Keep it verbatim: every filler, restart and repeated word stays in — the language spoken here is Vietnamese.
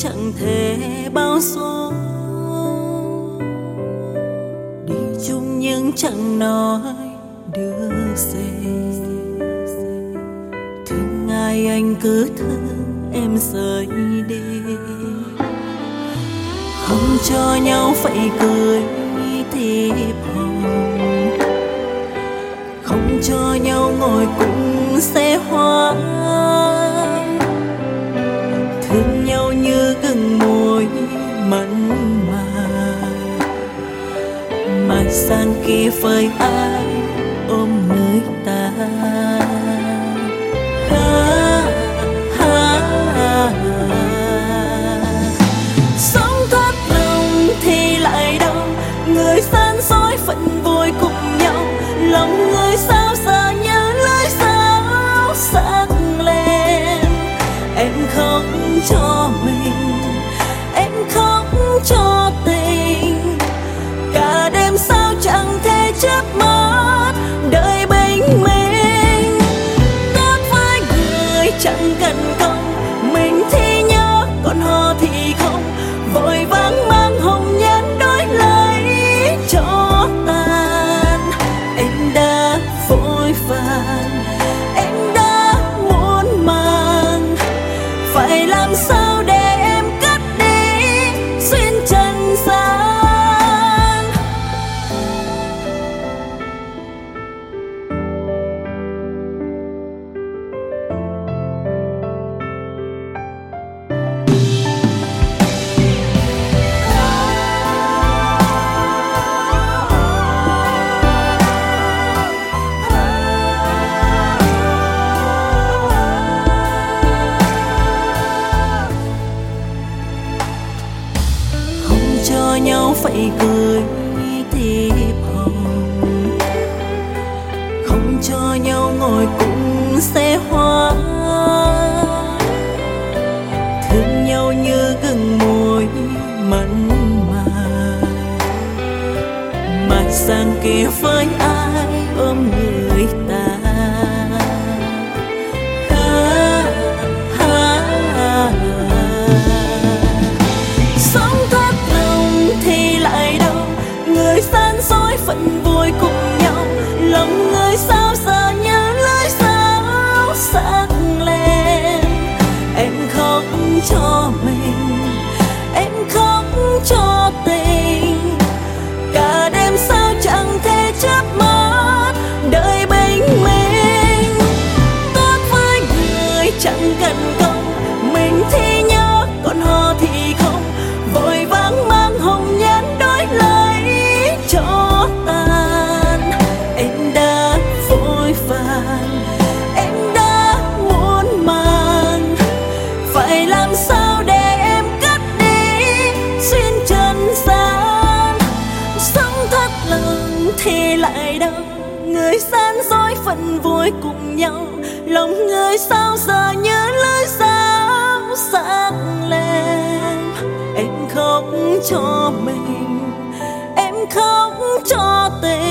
chẳng thể bao số, đi chung nhưng chẳng nói được gì. Thương ai anh cứ thương em rời đi, không cho nhau phải cười thiệp hồng, không cho nhau ngồi cùng xe hoa. Thương nhau như gừng môi mặn mà, mà sang kia với ai ôm người ta. Ha, ha, ha. Sống thật lòng thì lại đâu, người san dối phận vui cùng nhau. Lòng người sao giờ nhớ lối sao sắc lên. Em khóc cho mình, em khóc cho tình. Cả đêm sao chẳng thể chớp mắt đời bình minh. Tốt với người chẳng cần công, mình thì nhớ còn họ thì không. Vội vắng mang hồng nhan đổi lấy cho tàn. Em đã vội vàng, em đã muốn mang, phải làm sao để em cất đi xuyên trần gian. Không cho nhau phải cười thiệp hồng, không cho nhau ngồi cùng xe hoa. Thương nhau như gừng môi mặn mà, mà sang kia với ai ôm người ta. Ha, ha, ha. Sống thật lòng thì lại đâu, người san dối phận vui cùng nhau. Lòng người sao giờ nhớ lối sao sắc lên. Em khóc cho mình, em khóc cho tình. Cả đêm sao chẳng thể chớp mắt đời bình minh. Tốt với người chẳng cần công, mình thì nhớ còn họ thì không. Vội vắng mang hồng nhan đổi lấy cho tàn. Em đã vội vàng, em đã muốn mang, phải làm sao để em cất đi xuyên trần gian. Sống thật lòng thì lại đâu, người san dối phận vui cùng nhau. Lòng người sao giờ nhớ lối sao sắc lên. Em khóc cho mình, em khóc cho tình.